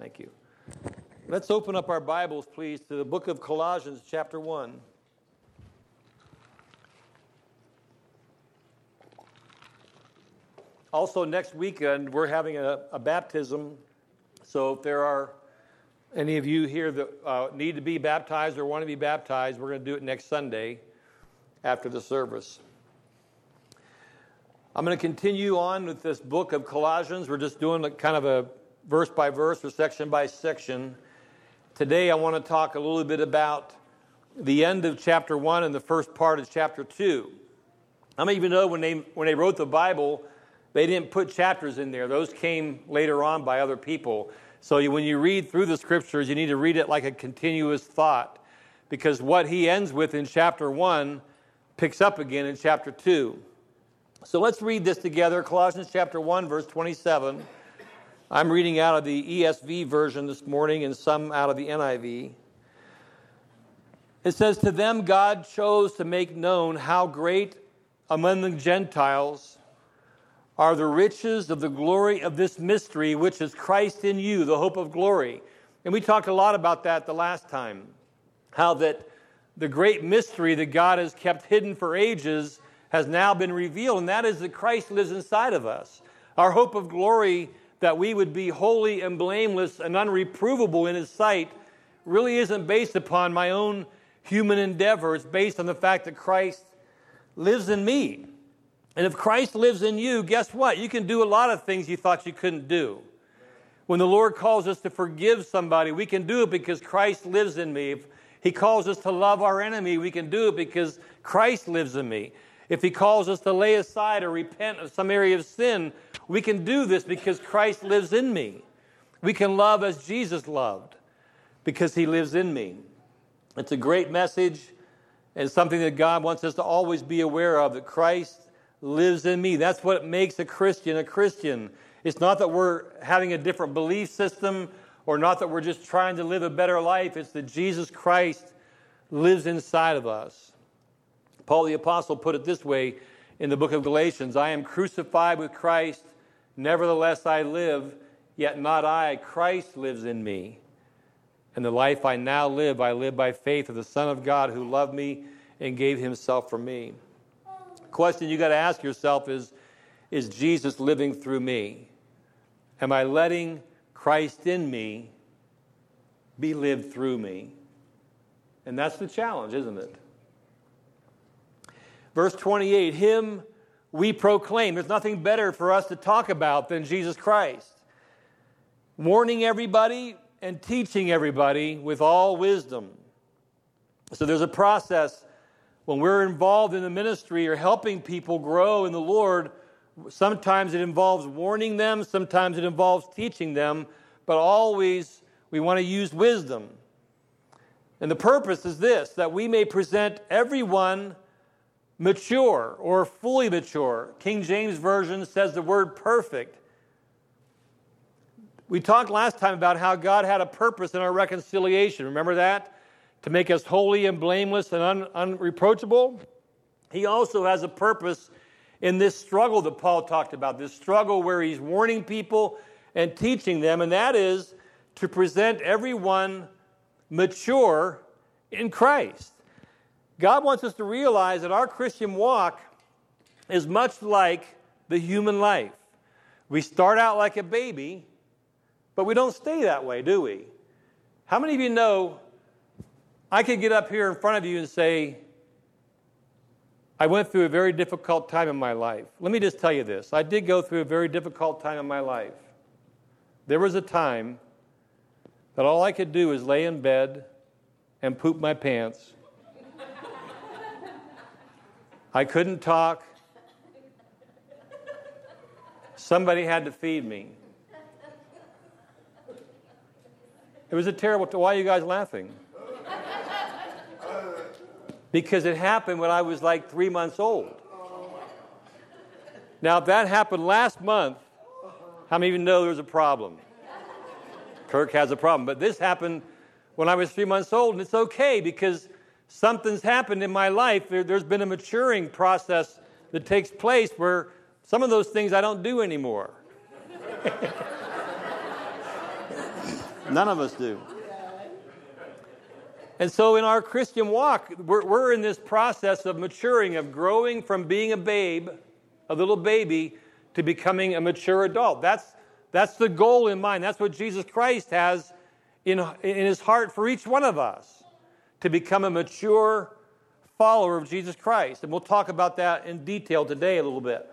Thank you. Let's open up our Bibles, please, to the book of Colossians, chapter 1. Also, next weekend, we're having a baptism. So if there are any of you here that need to be baptized or want to be baptized, we're going to do it next Sunday after the service. I'm going to continue on with this book of Colossians. We're just doing kind of a verse by verse or section by section. Today I want to talk a little bit about the end of chapter 1 and the first part of chapter 2. How many of you know when they wrote the Bible, they didn't put chapters in there. Those came later on by other people. So when you read through the scriptures, you need to read it like a continuous thought, because what he ends with in chapter 1 picks up again in chapter 2. So let's read this together. Colossians chapter 1, verse 27. I'm reading out of the ESV version this morning and some out of the NIV. It says, "To them God chose to make known how great among the Gentiles are the riches of the glory of this mystery, which is Christ in you, the hope of glory." And we talked a lot about that the last time, how that the great mystery that God has kept hidden for ages has now been revealed, and that is that Christ lives inside of us. Our hope of glory, that we would be holy and blameless and unreprovable in His sight, really isn't based upon my own human endeavor. It's based on the fact that Christ lives in me. And if Christ lives in you, guess what? You can do a lot of things you thought you couldn't do. When the Lord calls us to forgive somebody, we can do it because Christ lives in me. If He calls us to love our enemy, we can do it because Christ lives in me. If He calls us to lay aside or repent of some area of sin, we can do this because Christ lives in me. We can love as Jesus loved because He lives in me. It's a great message and something that God wants us to always be aware of, that Christ lives in me. That's what makes a Christian a Christian. It's not that we're having a different belief system or not that we're just trying to live a better life. It's that Jesus Christ lives inside of us. Paul the Apostle put it this way in the book of Galatians, "I am crucified with Christ, nevertheless I live, yet not I, Christ lives in me. And the life I now live, I live by faith of the Son of God who loved me and gave Himself for me." The question you got to ask yourself is Jesus living through me? Am I letting Christ in me be lived through me? And that's the challenge, isn't it? Verse 28, "Him we proclaim." There's nothing better for us to talk about than Jesus Christ. "Warning everybody and teaching everybody with all wisdom." So there's a process when we're involved in the ministry or helping people grow in the Lord. Sometimes it involves warning them, sometimes it involves teaching them, but always we want to use wisdom. And the purpose is this, that we may present everyone mature or fully mature. King James Version says the word perfect. We talked last time about how God had a purpose in our reconciliation. Remember that? To make us holy and blameless and unreproachable. He also has a purpose in this struggle that Paul talked about, this struggle where he's warning people and teaching them, and that is to present everyone mature in Christ. God wants us to realize that our Christian walk is much like the human life. We start out like a baby, but we don't stay that way, do we? How many of you know I could get up here in front of you and say, I went through a very difficult time in my life. Let me just tell you this. I did go through a very difficult time in my life. There was a time that all I could do was lay in bed and poop my pants. I couldn't talk. Somebody had to feed me. It was a terrible... Why are you guys laughing? Because it happened when I was like 3 months old. Now, if that happened last month, how many of you know there was a problem? Kirk has a problem. But this happened when I was 3 months old, and it's okay because something's happened in my life. There's been a maturing process that takes place where some of those things I don't do anymore. None of us do. And so in our Christian walk, we're in this process of maturing, of growing from being a babe, a little baby, to becoming a mature adult. That's the goal in mind. That's what Jesus Christ has in his heart for each one of us, to become a mature follower of Jesus Christ. And we'll talk about that in detail today a little bit.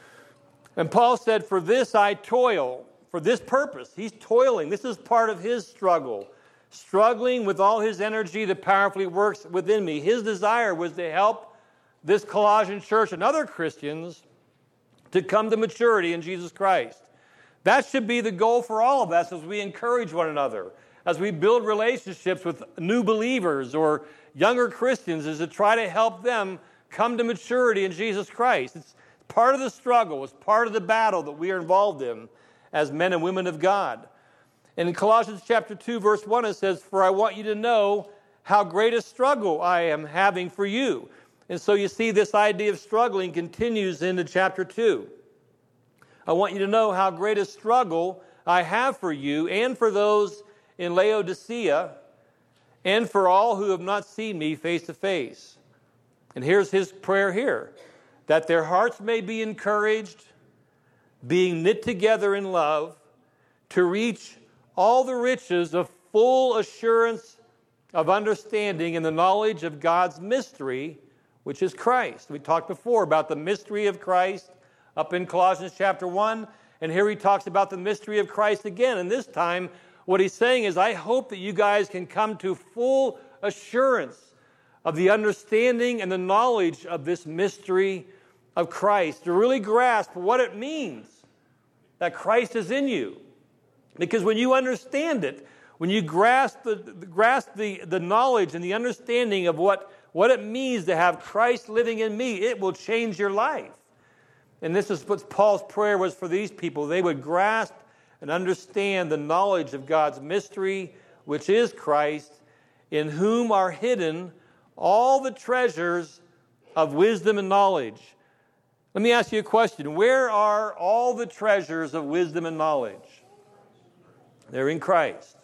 And Paul said, for this I toil, for this purpose. He's toiling. This is part of his struggle. Struggling with all his energy that powerfully works within me. His desire was to help this Colossian church and other Christians to come to maturity in Jesus Christ. That should be the goal for all of us as we encourage one another, as we build relationships with new believers or younger Christians, is to try to help them come to maturity in Jesus Christ. It's part of the struggle. It's part of the battle that we are involved in as men and women of God. And in Colossians chapter 2, verse 1, it says, for I want you to know how great a struggle I am having for you. And so you see this idea of struggling continues into chapter 2. I want you to know how great a struggle I have for you and for those in Laodicea and for all who have not seen me face to face. And here's his prayer here, that their hearts may be encouraged, being knit together in love, to reach all the riches of full assurance of understanding in the knowledge of God's mystery, which is Christ. We talked before about the mystery of Christ up in Colossians chapter 1, and here he talks about the mystery of Christ again. And this time, what he's saying is, I hope that you guys can come to full assurance of the understanding and the knowledge of this mystery of Christ, to really grasp what it means that Christ is in you. Because when you understand it, when you grasp the knowledge and the understanding of what it means to have Christ living in me, it will change your life. And this is what Paul's prayer was for these people. They would grasp and understand the knowledge of God's mystery, which is Christ, in whom are hidden all the treasures of wisdom and knowledge. Let me ask you a question. Where are all the treasures of wisdom and knowledge? They're in Christ.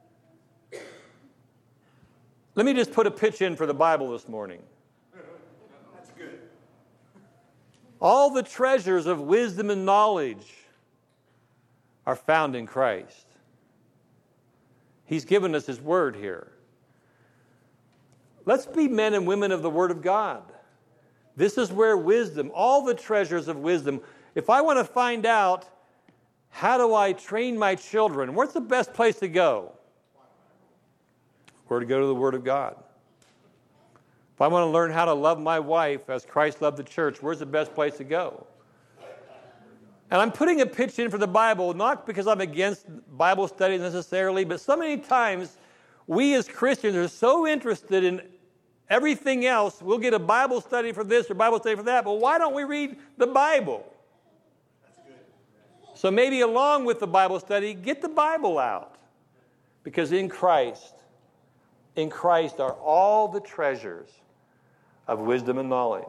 Let me just put a pitch in for the Bible this morning. That's good. All the treasures of wisdom and knowledge are found in Christ. He's given us his word here. Let's be men and women of the word of God. This is where wisdom, all the treasures of wisdom, if I want to find out how do I train my children, where's the best place to go? Where to go to the Word of God. If I want to learn how to love my wife as Christ loved the church, where's the best place to go? And I'm putting a pitch in for the Bible, not because I'm against Bible study necessarily, but so many times we as Christians are so interested in everything else. We'll get a Bible study for this or Bible study for that, but why don't we read the Bible? So maybe along with the Bible study, get the Bible out. Because in Christ are all the treasures of wisdom and knowledge.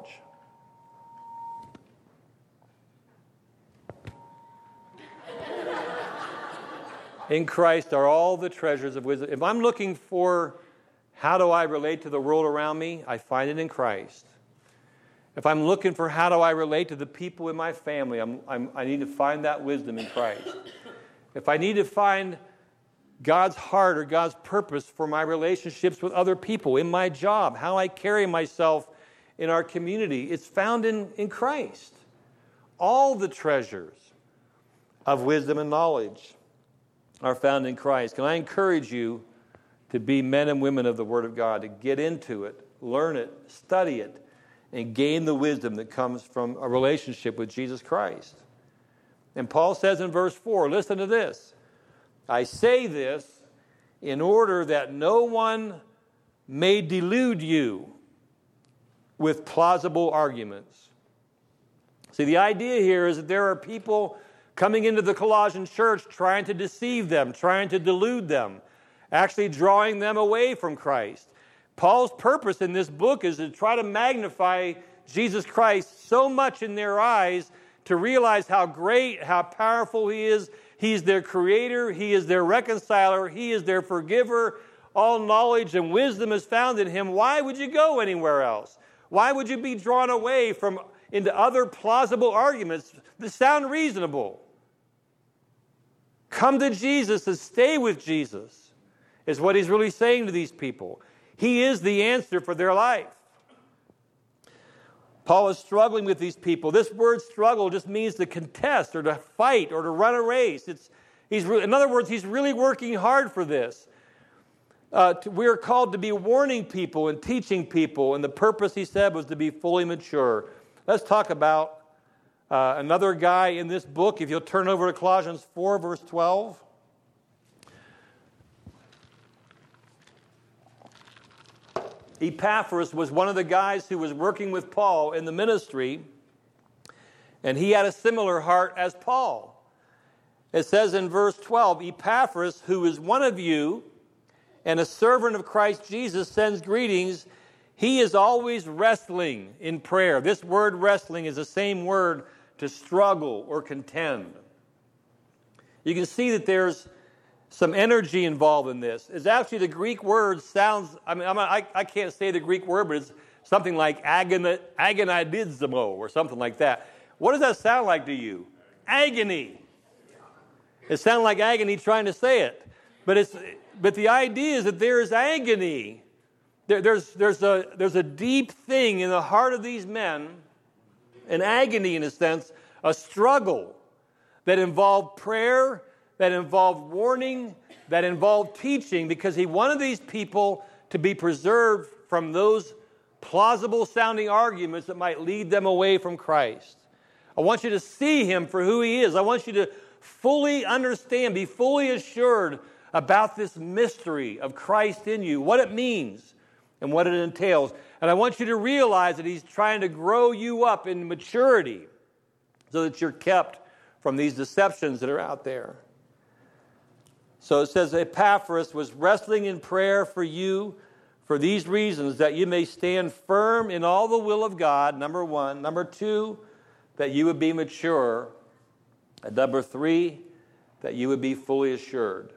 In Christ are all the treasures of wisdom. If I'm looking for how do I relate to the world around me, I find it in Christ. If I'm looking for how do I relate to the people in my family, I need to find that wisdom in Christ. If I need to find God's heart or God's purpose for my relationships with other people, in my job, how I carry myself in our community, it's found in Christ. All the treasures of wisdom and knowledge are found in Christ. Can I encourage you to be men and women of the Word of God, to get into it, learn it, study it, and gain the wisdom that comes from a relationship with Jesus Christ. And Paul says in verse 4, listen to this. I say this in order that no one may delude you with plausible arguments. See, the idea here is that there are people coming into the Colossian church trying to deceive them, trying to delude them, actually drawing them away from Christ. Paul's purpose in this book is to try to magnify Jesus Christ so much in their eyes to realize how great, how powerful he is, He is their creator. He is their reconciler. He is their forgiver. All knowledge and wisdom is found in him. Why would you go anywhere else? Why would you be drawn away into other plausible arguments that sound reasonable? Come to Jesus and stay with Jesus is what he's really saying to these people. He is the answer for their life. Paul is struggling with these people. This word struggle just means to contest or to fight or to run a race. In other words, he's really working hard for this. We are called to be warning people and teaching people, and the purpose, he said, was to be fully mature. Let's talk about another guy in this book. If you'll turn over to Colossians 4, verse 12. Epaphras was one of the guys who was working with Paul in the ministry, and he had a similar heart as Paul. It says in verse 12, Epaphras, who is one of you and a servant of Christ Jesus, sends greetings. He is always wrestling in prayer. This word wrestling is the same word to struggle or contend. You can see that there's some energy involved in this. It's actually the Greek word sounds, I can't say the Greek word, but it's something like agonizomai or something like that. What does that sound like to you? Agony. It sounds like agony trying to say it. But the idea is that there is agony. There's a deep thing in the heart of these men, an agony in a sense, a struggle that involved prayer, that involved warning, that involved teaching, because he wanted these people to be preserved from those plausible-sounding arguments that might lead them away from Christ. I want you to see him for who he is. I want you to fully understand, be fully assured about this mystery of Christ in you, what it means and what it entails. And I want you to realize that he's trying to grow you up in maturity so that you're kept from these deceptions that are out there. So it says Epaphras was wrestling in prayer for you for these reasons, that you may stand firm in all the will of God, number one. Number two, that you would be mature. And number three, that you would be fully assured.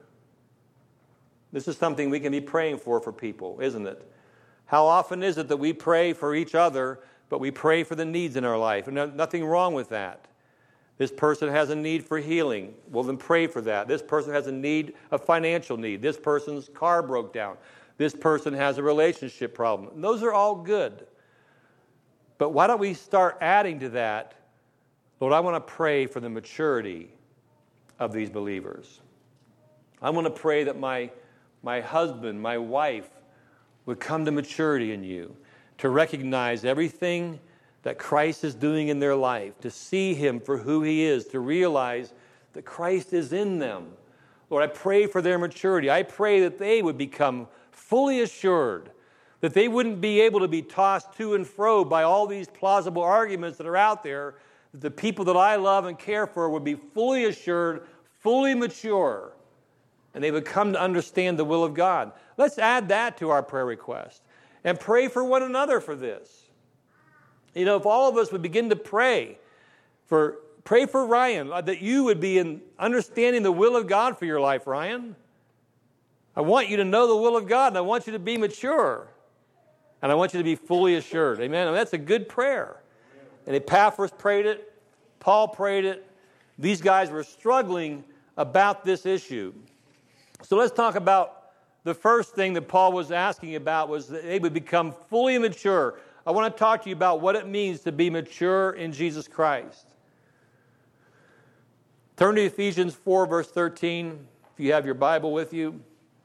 This is something we can be praying for people, isn't it? How often is it that we pray for each other, but we pray for the needs in our life? And nothing wrong with that. This person has a need for healing. Well, then pray for that. This person has a financial need. This person's car broke down. This person has a relationship problem. And those are all good. But why don't we start adding to that, Lord, I want to pray for the maturity of these believers. I want to pray that my husband, my wife, would come to maturity in you, to recognize everything that Christ is doing in their life, to see him for who he is, to realize that Christ is in them. Lord, I pray for their maturity. I pray that they would become fully assured, that they wouldn't be able to be tossed to and fro by all these plausible arguments that are out there, that the people that I love and care for would be fully assured, fully mature, and they would come to understand the will of God. Let's add that to our prayer request and pray for one another for this. You know, if all of us would begin to pray for Ryan, that you would be in understanding the will of God for your life, Ryan. I want you to know the will of God, and I want you to be mature, and I want you to be fully assured. Amen? And that's a good prayer. And Epaphras prayed it. Paul prayed it. These guys were struggling about this issue. So let's talk about the first thing that Paul was asking about was that they would become fully mature. I want to talk to you about what it means to be mature in Jesus Christ. Turn to Ephesians 4, verse 13, if you have your Bible with you.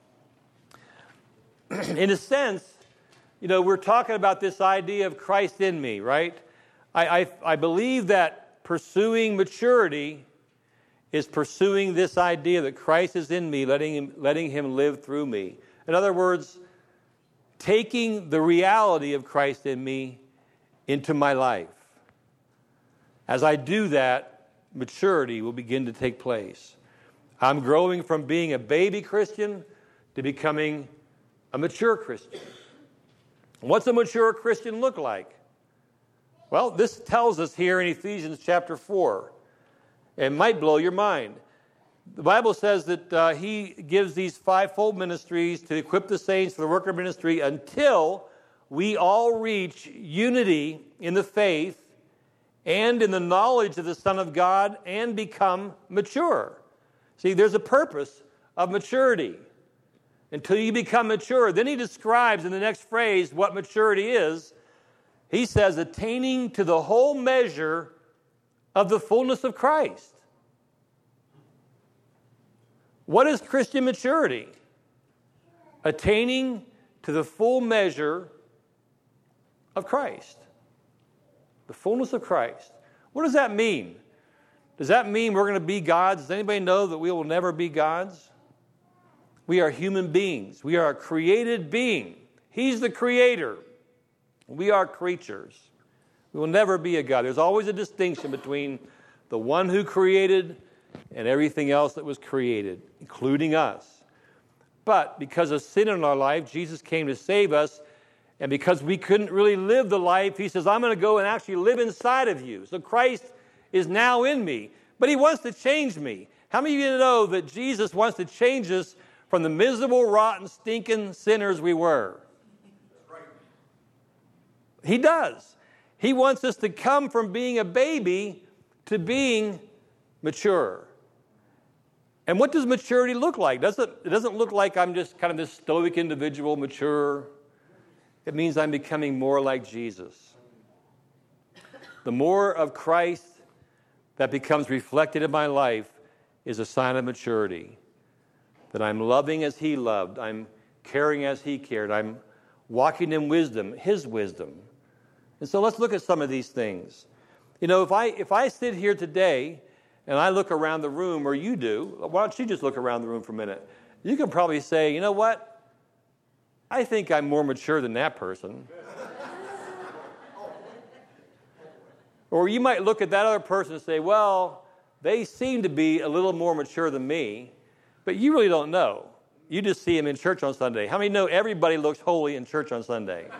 In a sense, you know, we're talking about this idea of Christ in me, right? I believe that pursuing maturity is pursuing this idea that Christ is in me, letting him live through me. In other words, taking the reality of Christ in me into my life. As I do that, maturity will begin to take place. I'm growing from being a baby Christian to becoming a mature Christian. What's a mature Christian look like? Well, this tells us here in Ephesians chapter 4. It might blow your mind. The Bible says that he gives these fivefold ministries to equip the saints for the work of ministry until we all reach unity in the faith and in the knowledge of the Son of God and become mature. See, there's a purpose of maturity. Until you become mature. Then he describes in the next phrase what maturity is. He says, attaining to the whole measure of the fullness of Christ. What is Christian maturity? Attaining to the full measure of Christ. The fullness of Christ. What does that mean? Does that mean we're going to be gods? Does anybody know that we will never be gods? We are human beings. We are a created being. He's the creator. We are creatures. We will never be a God. There's always a distinction between the one who created and everything else that was created, including us. But because of sin in our life, Jesus came to save us. And because we couldn't really live the life, he says, I'm going to go and actually live inside of you. So Christ is now in me. But he wants to change me. How many of you know that Jesus wants to change us from the miserable, rotten, stinking sinners we were? He does. He wants us to come from being a baby to being mature. And what does maturity look like? It doesn't look like I'm just kind of this stoic individual, mature. It means I'm becoming more like Jesus. The more of Christ that becomes reflected in my life is a sign of maturity. That I'm loving as he loved. I'm caring as he cared. I'm walking in wisdom, his wisdom. And so let's look at some of these things. You know, if I sit here today and I look around the room, or you do, why don't you just look around the room for a minute? You can probably say, you know what? I think I'm more mature than that person. Or you might look at that other person and say, well, they seem to be a little more mature than me. But you really don't know. You just see them in church on Sunday. How many know everybody looks holy in church on Sunday?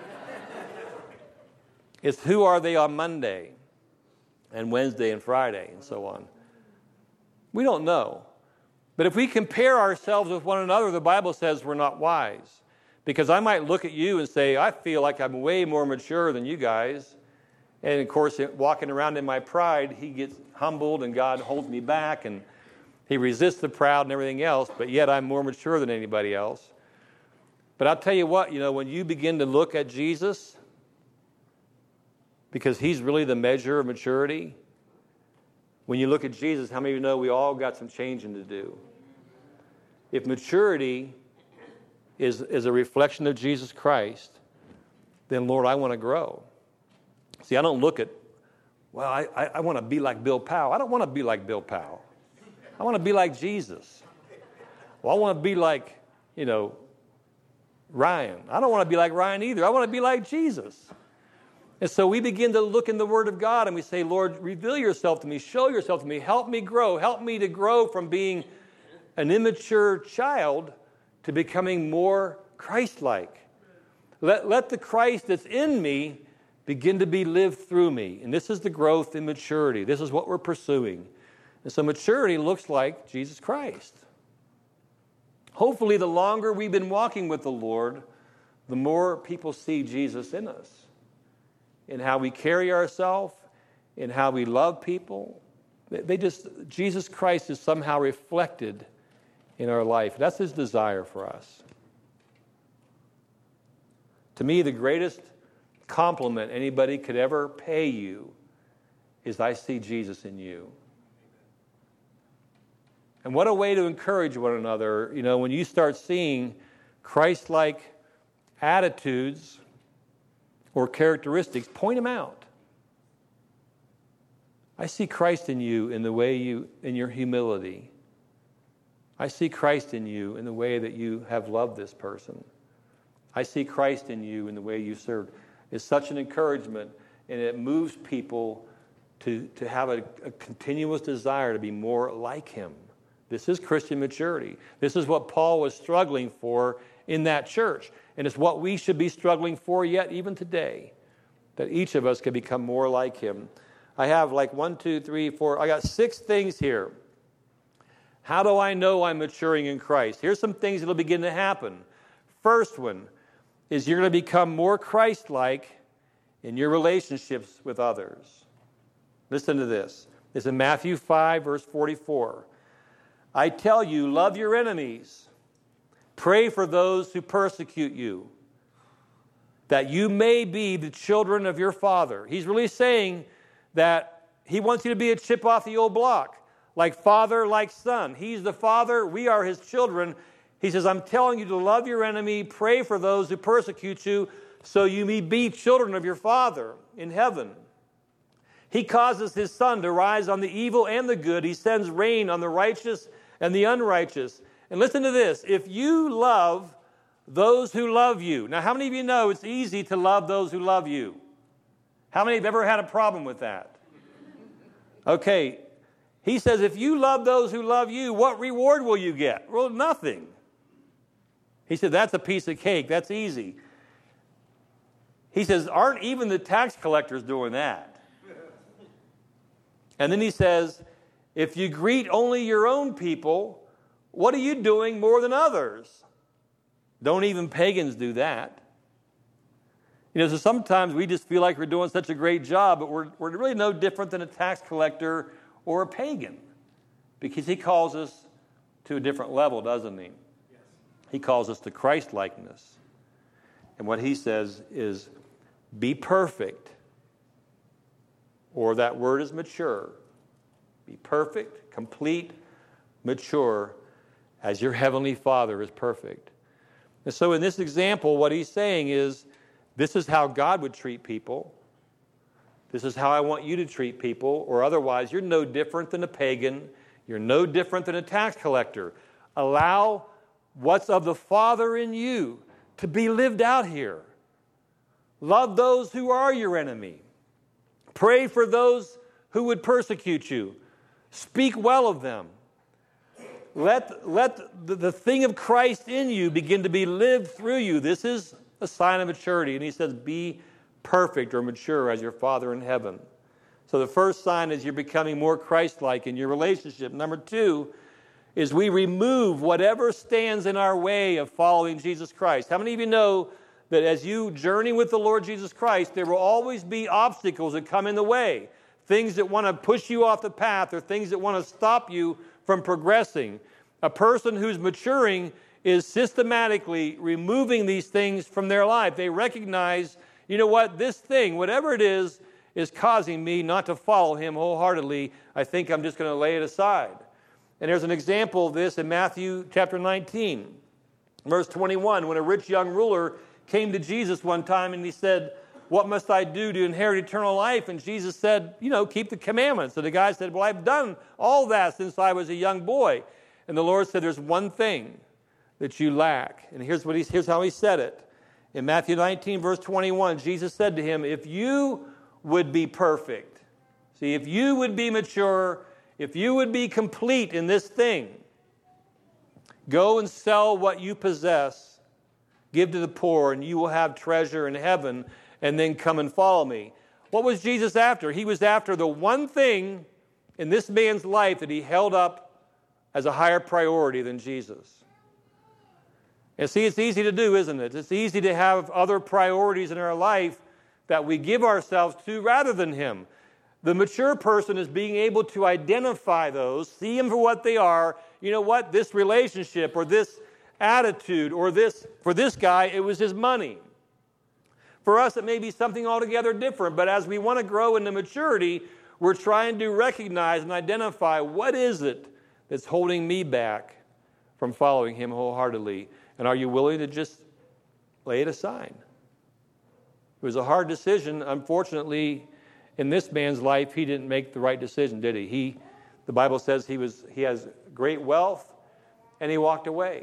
It's who are they on Monday and Wednesday and Friday and so on. We don't know. But if we compare ourselves with one another, the Bible says we're not wise. Because I might look at you and say, I feel like I'm way more mature than you guys. And of course, walking around in my pride, he gets humbled and God holds me back and he resists the proud and everything else, but yet I'm more mature than anybody else. But I'll tell you what, you know, when you begin to look at Jesus, because he's really the measure of maturity, when you look at Jesus, how many of you know we all got some changing to do? If maturity is a reflection of Jesus Christ, then Lord, I want to grow. See, I don't look at, well, I want to be like Bill Powell. I don't want to be like Bill Powell. I want to be like Jesus. Well, I want to be like, you know, Ryan. I don't want to be like Ryan either. I want to be like Jesus. And so we begin to look in the Word of God and we say, Lord, reveal yourself to me. Show yourself to me. Help me grow. Help me to grow from being an immature child to becoming more Christ-like. Let the Christ that's in me begin to be lived through me. And this is the growth in maturity. This is what we're pursuing. And so maturity looks like Jesus Christ. Hopefully, the longer we've been walking with the Lord, the more people see Jesus in us, in how we carry ourselves, in how we love people. Jesus Christ is somehow reflected in our life. That's his desire for us. To me, the greatest compliment anybody could ever pay you is, I see Jesus in you. And what a way to encourage one another, you know, when you start seeing Christ-like attitudes or characteristics, point them out. I see Christ in you in the way in your humility. I see Christ in you in the way that you have loved this person. I see Christ in you in the way you served. It's such an encouragement, and it moves people to have a continuous desire to be more like him. This is Christian maturity. This is what Paul was struggling for in that church. And it's what we should be struggling for yet even today, that each of us can become more like him. I have like 1, 2, 3, 4. I got 6 things here. How do I know I'm maturing in Christ? Here's some things that will begin to happen. First one is you're going to become more Christ-like in your relationships with others. Listen to this. It's in Matthew 5, verse 44. I tell you, love your enemies. Pray for those who persecute you, that you may be the children of your Father. He's really saying that he wants you to be a chip off the old block, like father, like son. He's the Father. We are his children. He says, I'm telling you to love your enemy, pray for those who persecute you, so you may be children of your Father in heaven. He causes his sun to rise on the evil and the good. He sends rain on the righteous and the unrighteous. And listen to this. If you love those who love you. Now, how many of you know it's easy to love those who love you? How many have ever had a problem with that? Okay. He says, if you love those who love you, what reward will you get? Well, nothing. He said, that's a piece of cake. That's easy. He says, aren't even the tax collectors doing that? And then he says, if you greet only your own people, what are you doing more than others? Don't even pagans do that. You know, so sometimes we just feel like we're doing such a great job, but we're really no different than a tax collector or a pagan, because he calls us to a different level, doesn't he? Yes. He calls us to Christ-likeness. And what he says is, be perfect, or that word is mature. Be perfect, complete, mature, as your heavenly Father is perfect. And so in this example, what he's saying is, this is how God would treat people. This is how I want you to treat people, or otherwise you're no different than a pagan. You're no different than a tax collector. Allow what's of the Father in you to be lived out here. Love those who are your enemy. Pray for those who would persecute you. Speak well of them. Let the thing of Christ in you begin to be lived through you. This is a sign of maturity. And he says, be perfect or mature as your Father in heaven. So the first sign is you're becoming more Christ-like in your relationship. Number two is we remove whatever stands in our way of following Jesus Christ. How many of you know that as you journey with the Lord Jesus Christ, there will always be obstacles that come in the way, things that want to push you off the path or things that want to stop you from progressing. A person who's maturing is systematically removing these things from their life. They recognize, you know what, this thing, whatever it is causing me not to follow him wholeheartedly. I think I'm just going to lay it aside. And there's an example of this in Matthew chapter 19, verse 21, when a rich young ruler came to Jesus one time and he said, what must I do to inherit eternal life? And Jesus said, keep the commandments. So the guy said, well, I've done all that since I was a young boy. And the Lord said, there's one thing that you lack. And here's how he said it. In Matthew 19, verse 21, Jesus said to him, if you would be perfect, see, if you would be mature, if you would be complete in this thing, go and sell what you possess, give to the poor, and you will have treasure in heaven, and then come and follow me. What was Jesus after? He was after the one thing in this man's life that he held up as a higher priority than Jesus. And see, it's easy to do, isn't it? It's easy to have other priorities in our life that we give ourselves to rather than him. The mature person is being able to identify those, see them for what they are. You know what? This relationship or this attitude or this, for this guy, it was his money. For us, it may be something altogether different, but as we want to grow into maturity, we're trying to recognize and identify what is it that's holding me back from following him wholeheartedly. And are you willing to just lay it aside? It was a hard decision. Unfortunately, in this man's life, he didn't make the right decision, did he? The Bible says he has great wealth, and he walked away.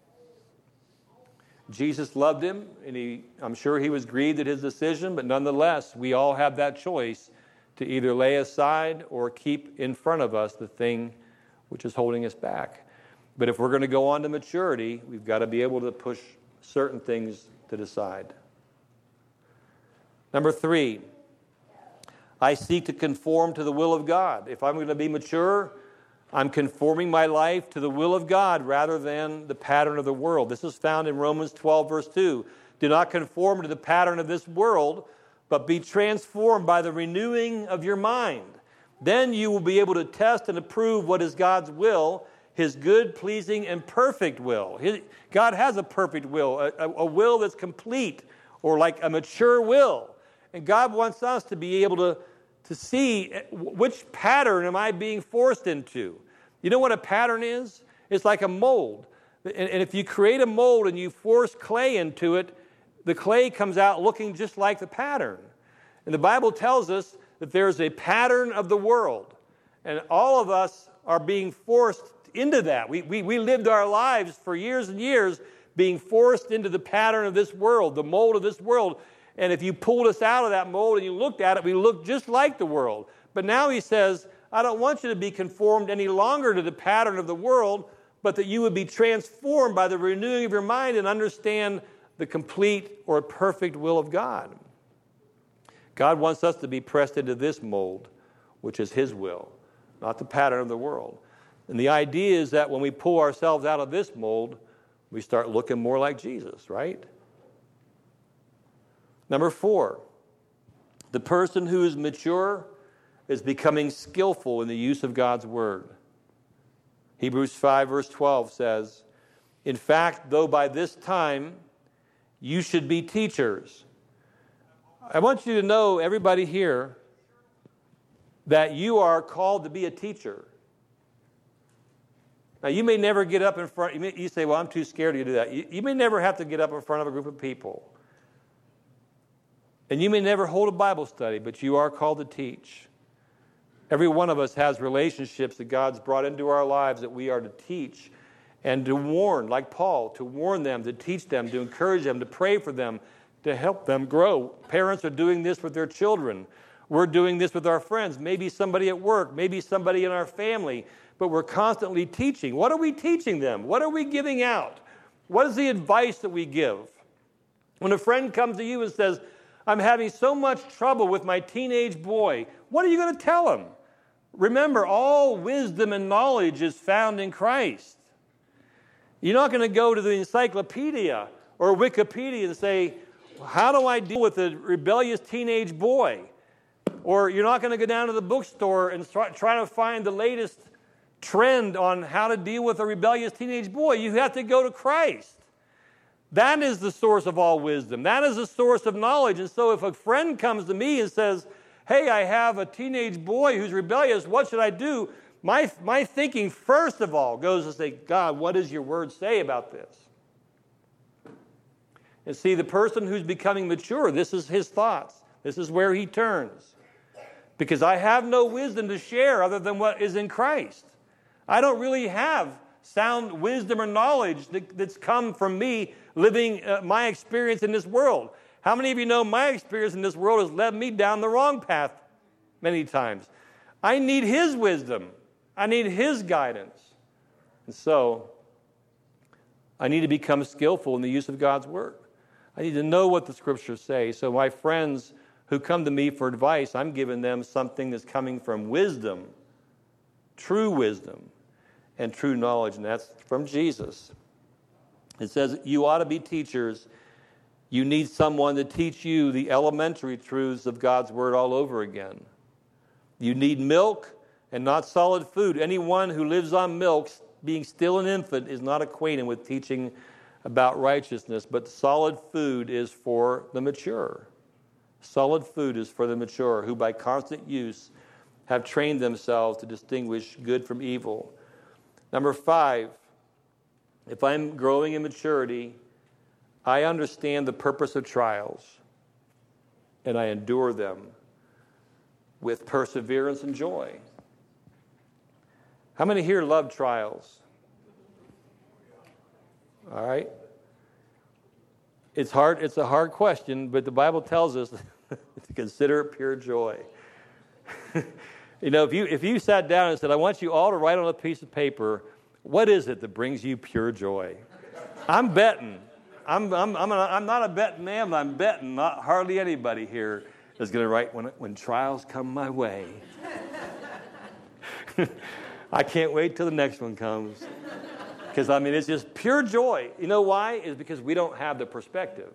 Jesus loved him, and I'm sure he was grieved at his decision, but nonetheless, we all have that choice to either lay aside or keep in front of us the thing which is holding us back. But if we're going to go on to maturity, we've got to be able to push certain things to the side. Number 3, I seek to conform to the will of God. If I'm going to be mature, I'm conforming my life to the will of God rather than the pattern of the world. This is found in Romans 12, verse 2. Do not conform to the pattern of this world, but be transformed by the renewing of your mind. Then you will be able to test and approve what is God's will, His good, pleasing, and perfect will. God has a perfect will, a will that's complete, or like a mature will. And God wants us to be able to see which pattern am I being forced into. You know what a pattern is? It's like a mold. And if you create a mold and you force clay into it, the clay comes out looking just like the pattern. And the Bible tells us that there's a pattern of the world. And all of us are being forced into that. We lived our lives for years and years being forced into the pattern of this world, the mold of this world. And if you pulled us out of that mold and you looked at it, we looked just like the world. But now he says, I don't want you to be conformed any longer to the pattern of the world, but that you would be transformed by the renewing of your mind and understand the complete or perfect will of God. God wants us to be pressed into this mold, which is His will, not the pattern of the world. And the idea is that when we pull ourselves out of this mold, we start looking more like Jesus, right? Number 4, the person who is mature is becoming skillful in the use of God's word. Hebrews 5, verse 12 says, in fact, though by this time you should be teachers. I want you to know, everybody here, that you are called to be a teacher. Now, you may never get up in front. You say, well, I'm too scared to do that. You may never have to get up in front of a group of people. And you may never hold a Bible study, but you are called to teach. Every one of us has relationships that God's brought into our lives that we are to teach and to warn, like Paul, to warn them, to teach them, to encourage them, to pray for them, to help them grow. Parents are doing this with their children. We're doing this with our friends, maybe somebody at work, maybe somebody in our family, but we're constantly teaching. What are we teaching them? What are we giving out? What is the advice that we give? When a friend comes to you and says, I'm having so much trouble with my teenage boy, what are you going to tell him? Remember, all wisdom and knowledge is found in Christ. You're not going to go to the encyclopedia or Wikipedia and say, how do I deal with a rebellious teenage boy? Or you're not going to go down to the bookstore and try to find the latest trend on how to deal with a rebellious teenage boy. You have to go to Christ. That is the source of all wisdom. That is the source of knowledge. And so if a friend comes to me and says, hey, I have a teenage boy who's rebellious, what should I do? My thinking, first of all, goes to say, God, what does your word say about this? And see, the person who's becoming mature, this is his thoughts. This is where he turns. Because I have no wisdom to share other than what is in Christ. I don't really have sound wisdom or knowledge that's come from me living my experience in this world. How many of you know my experience in this world has led me down the wrong path many times? I need His wisdom. I need His guidance. And so, I need to become skillful in the use of God's word. I need to know what the scriptures say. So my friends who come to me for advice, I'm giving them something that's coming from wisdom, and true knowledge, and that's from Jesus. It says, you ought to be teachers. You need someone to teach you the elementary truths of God's word all over again. You need milk and not solid food. Anyone who lives on milk, being still an infant, is not acquainted with teaching about righteousness, but solid food is for the mature. Solid food is for the mature, who by constant use have trained themselves to distinguish good from evil. Number 5, if I'm growing in maturity, I understand the purpose of trials, and I endure them with perseverance and joy. How many here love trials? All right. It's hard. It's a hard question, but the Bible tells us to consider it pure joy. You know, if you sat down and said, I want you all to write on a piece of paper, what is it that brings you pure joy? I'm betting. I'm not a betting man, but I'm betting not hardly anybody here is going to write when trials come my way. I can't wait till the next one comes. Because, it's just pure joy. You know why? It's because we don't have the perspective.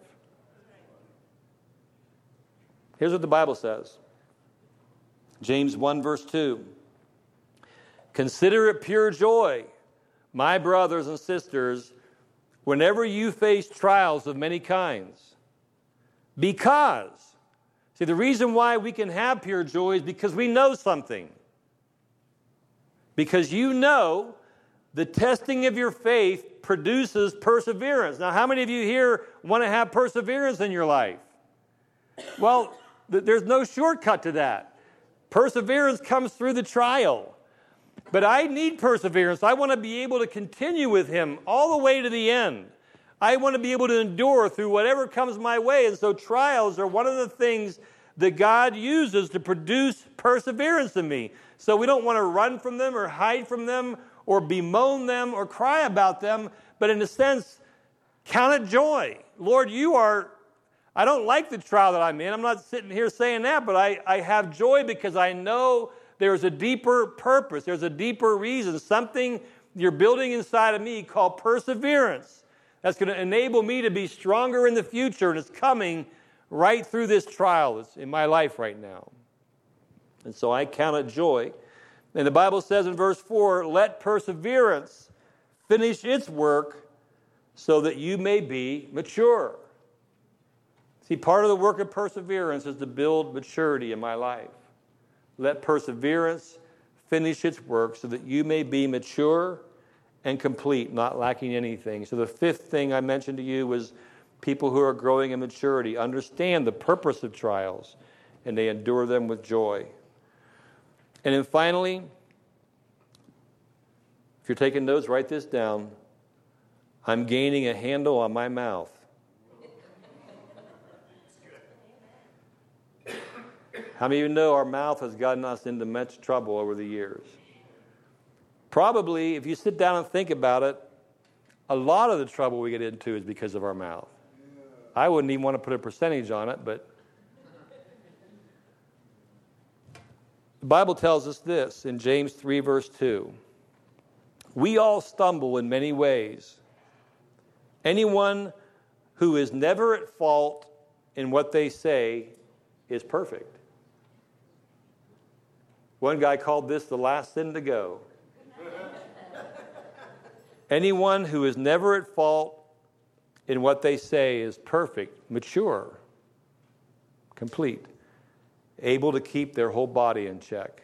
Here's what the Bible says. James 1, verse 2. Consider it pure joy, my brothers and sisters, whenever you face trials of many kinds. Because, see, the reason why we can have pure joy is because we know something. Because you know the testing of your faith produces perseverance. Now, how many of you here want to have perseverance in your life? Well, there's no shortcut to that. Perseverance comes through the trial. But I need perseverance. I want to be able to continue with Him all the way to the end. I want to be able to endure through whatever comes my way. And so trials are one of the things that God uses to produce perseverance in me. So we don't want to run from them or hide from them or bemoan them or cry about them, but in a sense, count it joy. Lord, I don't like the trial that I'm in. I'm not sitting here saying that, but I have joy because I know there's a deeper purpose. There's a deeper reason, something you're building inside of me called perseverance that's going to enable me to be stronger in the future, and it's coming right through this trial that's in my life right now. And so I count it joy. And the Bible says in verse 4, let perseverance finish its work so that you may be mature. See, part of the work of perseverance is to build maturity in my life. Let perseverance finish its work so that you may be mature and complete, not lacking anything. So the fifth thing I mentioned to you was people who are growing in maturity understand the purpose of trials, and they endure them with joy. And then finally, if you're taking notes, write this down. I'm gaining a handle on my mouth. How many of you know our mouth has gotten us into much trouble over the years? Probably, if you sit down and think about it, a lot of the trouble we get into is because of our mouth. I wouldn't even want to put a percentage on it, but the Bible tells us this in James 3, verse 2. We all stumble in many ways. Anyone who is never at fault in what they say is perfect. One guy called this the last sin to go. Anyone who is never at fault in what they say is perfect, mature, complete, able to keep their whole body in check.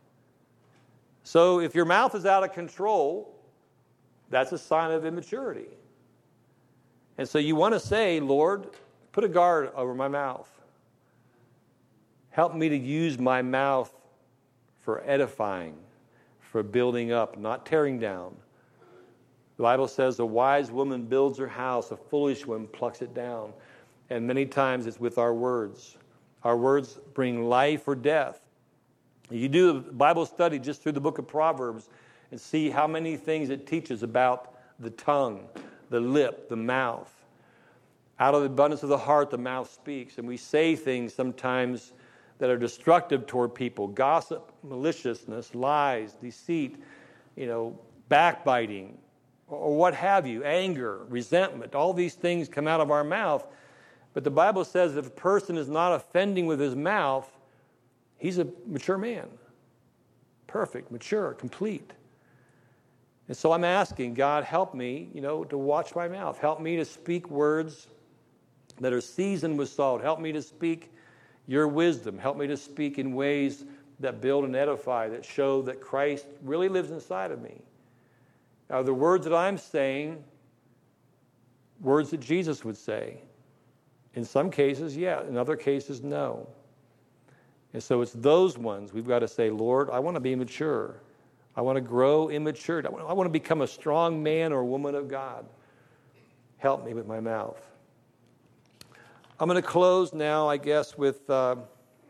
So if your mouth is out of control, that's a sign of immaturity. And so you want to say, Lord, put a guard over my mouth. Help me to use my mouth for edifying, for building up, not tearing down. The Bible says a wise woman builds her house, a foolish one plucks it down. And many times it's with our words. Our words bring life or death. You do a Bible study just through the book of Proverbs and see how many things it teaches about the tongue, the lip, the mouth. Out of the abundance of the heart, the mouth speaks. And we say things sometimes that are destructive toward people. Gossip, maliciousness, lies, deceit, backbiting, or what have you, anger, resentment. All these things come out of our mouth. But the Bible says if a person is not offending with his mouth, he's a mature man. Perfect, mature, complete. And so I'm asking, God, help me, to watch my mouth. Help me to speak words that are seasoned with salt. Help me to speak your wisdom. Help me to speak in ways that build and edify, that show that Christ really lives inside of me. Are the words that I'm saying words that Jesus would say? In some cases, yeah. In other cases, no. And so it's those ones we've got to say, Lord, I want to be mature. I want to grow in maturity. I want to become a strong man or woman of God. Help me with my mouth. I'm going to close now, I guess, with I'm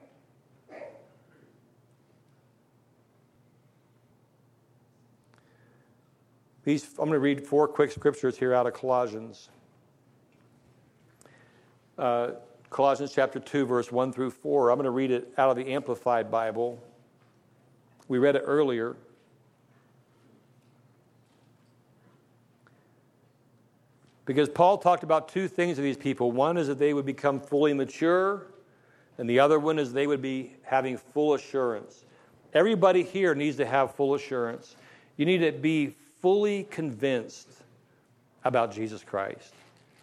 going to read 4 quick scriptures here out of Colossians. Colossians chapter 2, verse 1 through 4. I'm going to read it out of the Amplified Bible. We read it earlier. Because Paul talked about two things to these people. One is that they would become fully mature, and the other one is they would be having full assurance. Everybody here needs to have full assurance. You need to be fully convinced about Jesus Christ.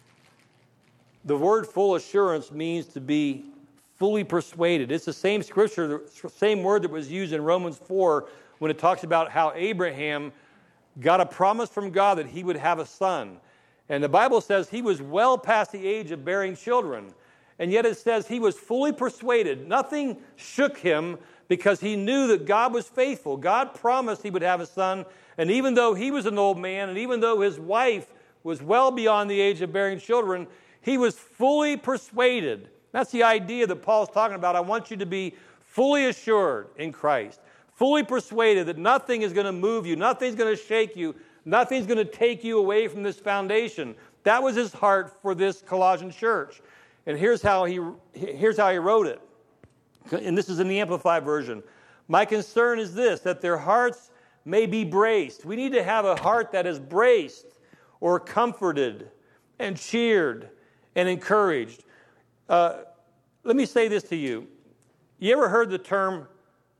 The word full assurance means to be fully persuaded. It's the same scripture, the same word that was used in Romans 4 when it talks about how Abraham got a promise from God that he would have a son. And the Bible says he was well past the age of bearing children. And yet it says he was fully persuaded. Nothing shook him because he knew that God was faithful. God promised he would have a son. And even though he was an old man, and even though his wife was well beyond the age of bearing children, he was fully persuaded. That's the idea that Paul's talking about. I want you to be fully assured in Christ, fully persuaded that nothing is going to move you, nothing's going to shake you, nothing's going to take you away from this foundation. That was his heart for this Colossian church. And here's how he wrote it. And this is in the Amplified version. My concern is this, that their hearts may be braced. We need to have a heart that is braced or comforted and cheered and encouraged. Let me say this to you. You ever heard the term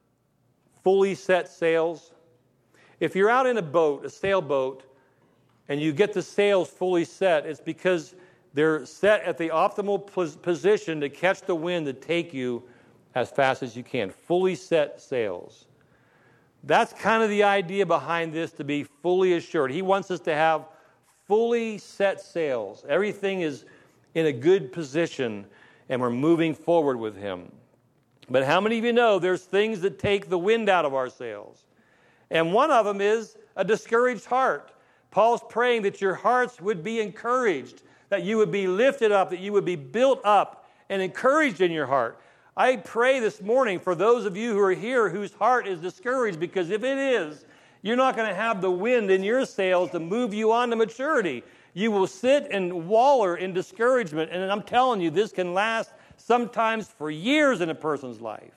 fully set sails? If you're out in a boat, a sailboat, and you get the sails fully set, it's because they're set at the optimal position to catch the wind to take you as fast as you can. Fully set sails. That's kind of the idea behind this, to be fully assured. He wants us to have fully set sails. Everything is in a good position, and we're moving forward with him. But how many of you know there's things that take the wind out of our sails? And one of them is a discouraged heart. Paul's praying that your hearts would be encouraged, that you would be lifted up, that you would be built up and encouraged in your heart. I pray this morning for those of you who are here whose heart is discouraged, because if it is, you're not going to have the wind in your sails to move you on to maturity. You will sit and waller in discouragement, and I'm telling you, this can last sometimes for years in a person's life.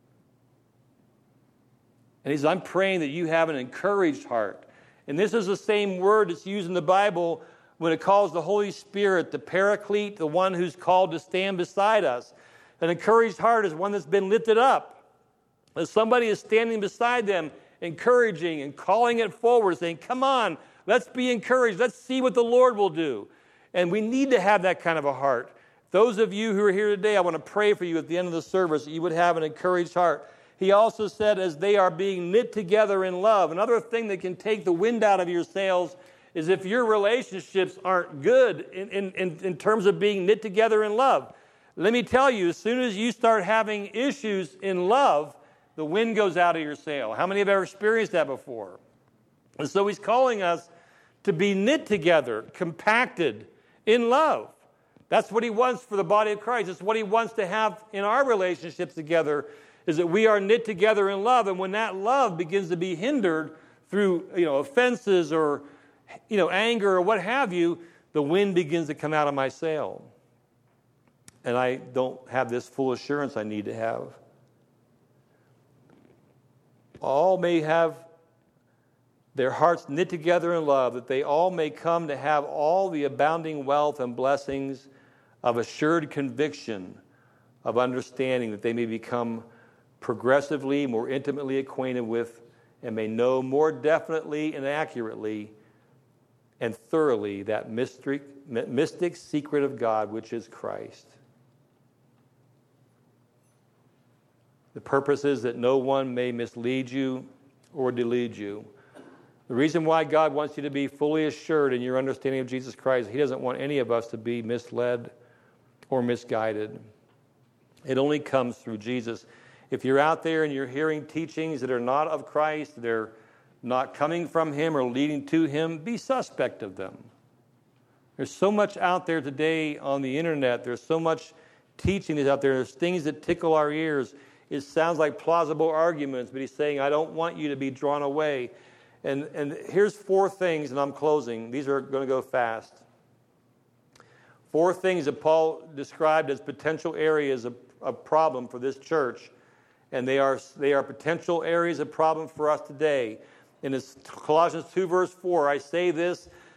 And he says, I'm praying that you have an encouraged heart. And this is the same word that's used in the Bible when it calls the Holy Spirit the Paraclete, the one who's called to stand beside us. An encouraged heart is one that's been lifted up. As somebody is standing beside them, encouraging and calling it forward, saying, come on, let's be encouraged. Let's see what the Lord will do. And we need to have that kind of a heart. Those of you who are here today, I want to pray for you at the end of the service that you would have an encouraged heart. He also said, as they are being knit together in love. Another thing that can take the wind out of your sails is if your relationships aren't good in terms of being knit together in love. Let me tell you, as soon as you start having issues in love, the wind goes out of your sail. How many have ever experienced that before? And so he's calling us to be knit together, compacted in love. That's what he wants for the body of Christ. It's what he wants to have in our relationships together, is that we are knit together in love. And when that love begins to be hindered through, offenses or, anger or what have you, the wind begins to come out of my sail. And I don't have this full assurance I need to have. All may have their hearts knit together in love, that they all may come to have all the abounding wealth and blessings of assured conviction, of understanding, that they may become progressively more intimately acquainted with and may know more definitely and accurately and thoroughly that mystic secret of God, which is Christ. The purpose is that no one may mislead you or delude you. The reason why God wants you to be fully assured in your understanding of Jesus Christ, he doesn't want any of us to be misled or misguided. It only comes through Jesus. If you're out there and you're hearing teachings that are not of Christ, they're not coming from him or leading to him, be suspect of them. There's so much out there today on the internet. There's so much teaching that's out there. There's things that tickle our ears. It sounds like plausible arguments, but he's saying, I don't want you to be drawn away. And here's 4 things, and I'm closing. These are going to go fast. 4 things that Paul described as potential areas of problem for this church. And they are potential areas of problem for us today. In Colossians 2, verse 4, I say this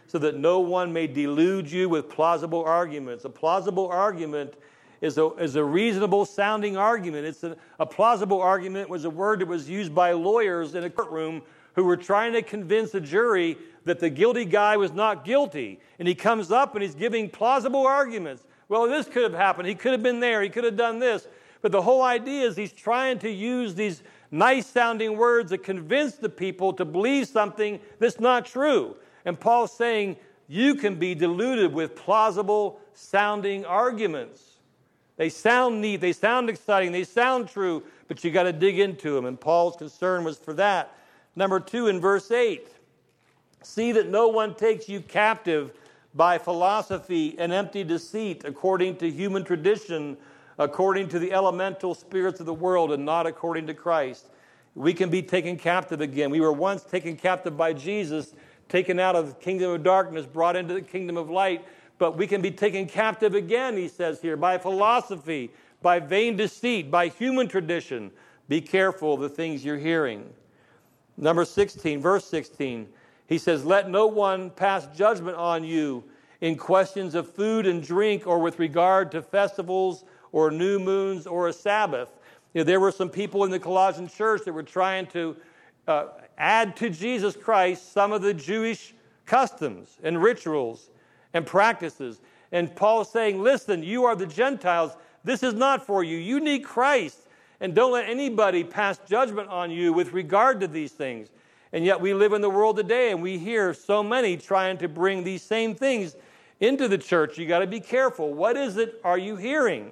so that no one may delude you with plausible arguments. A plausible argument is a reasonable sounding argument. A plausible argument was a word that was used by lawyers in a courtroom who were trying to convince a jury that the guilty guy was not guilty. And he comes up and he's giving plausible arguments. Well, this could have happened. He could have been there. He could have done this. But the whole idea is he's trying to use these nice sounding words that convince the people to believe something that's not true. And Paul's saying you can be deluded with plausible sounding arguments. They sound neat, they sound exciting, they sound true, but you got to dig into them. And Paul's concern was for that. Number 2 in verse 8. See that no one takes you captive by philosophy and empty deceit, according to human tradition, according to the elemental spirits of the world, and not according to Christ. We can be taken captive again. We were once taken captive by Jesus, taken out of the kingdom of darkness, brought into the kingdom of light. But we can be taken captive again, he says here, by philosophy, by vain deceit, by human tradition. Be careful of the things you're hearing. Number 16, verse 16, he says, let no one pass judgment on you in questions of food and drink or with regard to festivals or new moons or a Sabbath. You know, there were some people in the Colossian church that were trying to add to Jesus Christ some of the Jewish customs and rituals and practices. And Paul's saying, listen, you are the Gentiles. This is not for you. You need Christ. And don't let anybody pass judgment on you with regard to these things. And yet we live in the world today and we hear so many trying to bring these same things into the church. You got to be careful. What is it are you hearing?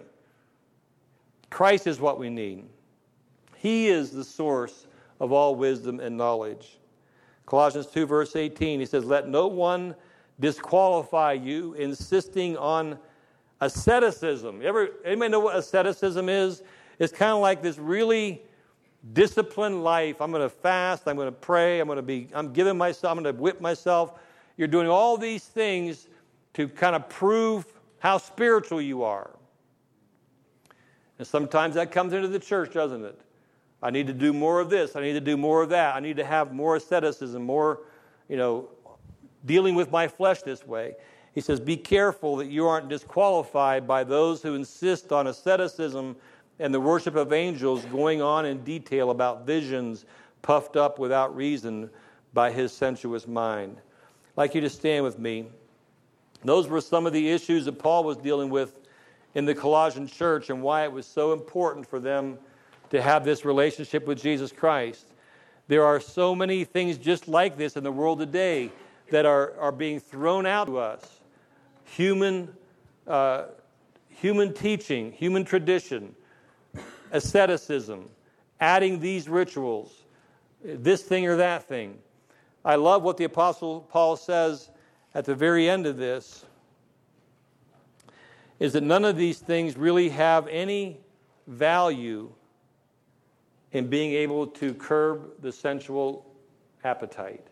Christ is what we need. He is the source of all wisdom and knowledge. Colossians 2 verse 18, he says, let no one disqualify you, insisting on asceticism. Anybody know what asceticism is? It's kind of like this really disciplined life. I'm going to fast, I'm going to pray, I'm giving myself, I'm going to whip myself. You're doing all these things to kind of prove how spiritual you are. And sometimes that comes into the church, doesn't it? I need to do more of this, I need to do more of that, I need to have more asceticism, more, dealing with my flesh this way. He says, be careful that you aren't disqualified by those who insist on asceticism and the worship of angels, going on in detail about visions puffed up without reason by his sensuous mind. I'd like you to stand with me. Those were some of the issues that Paul was dealing with in the Colossian church and why it was so important for them to have this relationship with Jesus Christ. There are so many things just like this in the world today that are being thrown out to us. Human teaching, human tradition, asceticism, adding these rituals, this thing or that thing. I love what the Apostle Paul says at the very end of this, is that none of these things really have any value in being able to curb the sensual appetite.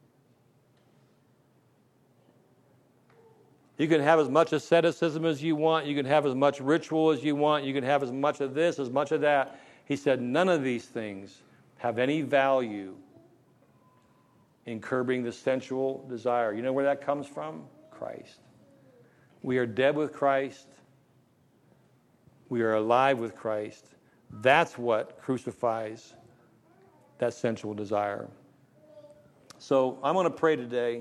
You can have as much asceticism as you want. You can have as much ritual as you want. You can have as much of this, as much of that. He said none of these things have any value in curbing the sensual desire. You know where that comes from? Christ. We are dead with Christ. We are alive with Christ. That's what crucifies that sensual desire. So I'm going to pray today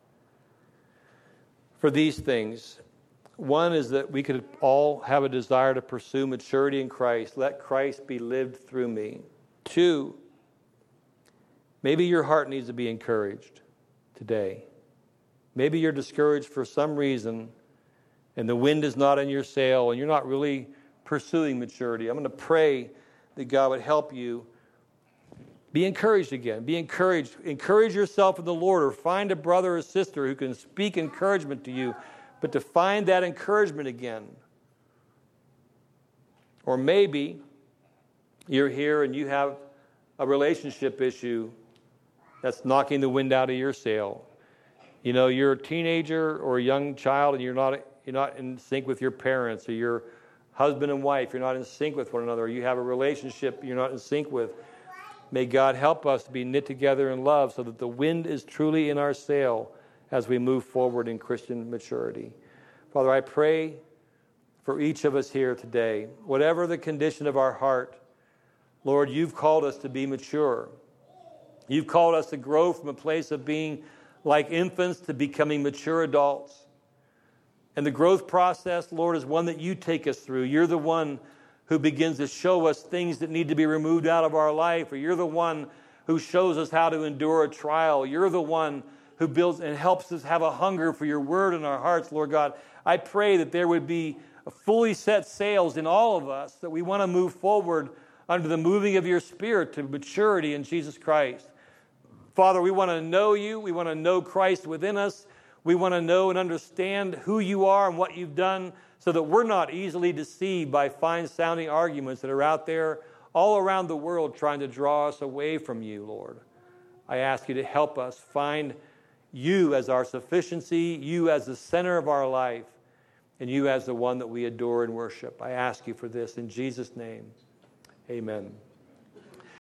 for these things. One is that we could all have a desire to pursue maturity in Christ. Let Christ be lived through me. 2, maybe your heart needs to be encouraged today. Maybe you're discouraged for some reason and the wind is not in your sail and you're not really pursuing maturity. I'm going to pray that God would help you. Be encouraged again. Be encouraged. Encourage yourself in the Lord, or find a brother or sister who can speak encouragement to you, but to find that encouragement again. Or maybe you're here and you have a relationship issue that's knocking the wind out of your sail. You know, you're a teenager or a young child and you're not in sync with your parents, or your husband and wife, you're not in sync with one another, or you have a relationship you're not in sync with. May God help us to be knit together in love so that the wind is truly in our sail as we move forward in Christian maturity. Father, I pray for each of us here today, whatever the condition of our heart, Lord, you've called us to be mature. You've called us to grow from a place of being like infants to becoming mature adults. And the growth process, Lord, is one that you take us through. You're the one who begins to show us things that need to be removed out of our life, or you're the one who shows us how to endure a trial. You're the one who builds and helps us have a hunger for your word in our hearts, Lord God. I pray that there would be fully set sails in all of us, that we want to move forward under the moving of your Spirit to maturity in Jesus Christ. Father, we want to know you. We want to know Christ within us. We want to know and understand who you are and what you've done so that we're not easily deceived by fine-sounding arguments that are out there all around the world trying to draw us away from you, Lord. I ask you to help us find you as our sufficiency, you as the center of our life, and you as the one that we adore and worship. I ask you for this in Jesus' name. Amen.